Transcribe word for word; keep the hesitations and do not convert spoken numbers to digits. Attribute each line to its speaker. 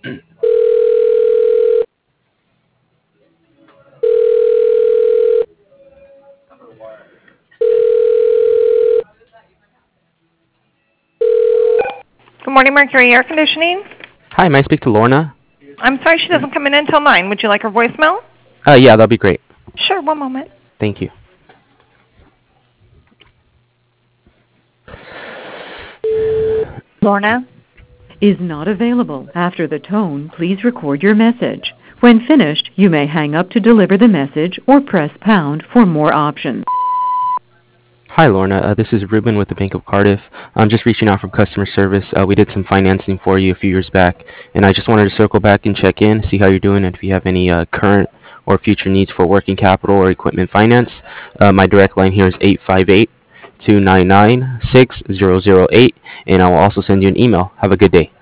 Speaker 1: Good morning, Mercury Air Conditioning.
Speaker 2: Hi, may I speak to Lorna?
Speaker 1: I'm sorry she doesn't come in until nine. Would you like her voicemail?
Speaker 2: Uh, yeah, that'll be great.
Speaker 1: Sure, one moment.
Speaker 2: Thank you.
Speaker 1: Lorna?
Speaker 3: Is not available. After the tone, please record your message. When finished, you may hang up to deliver the message or press pound for more options.
Speaker 2: Hi, Lorna. Uh, this is Ruben with the Bank of Cardiff. I'm just reaching out from customer service. Uh, we did some financing for you a few years back, and I just wanted to circle back and check in, see how you're doing, and if you have any uh, current or future needs for working capital or equipment finance. Uh, my direct line here is eight five eight, two nine nine, six zero zero eight, and I will also send you an email. Have a good day.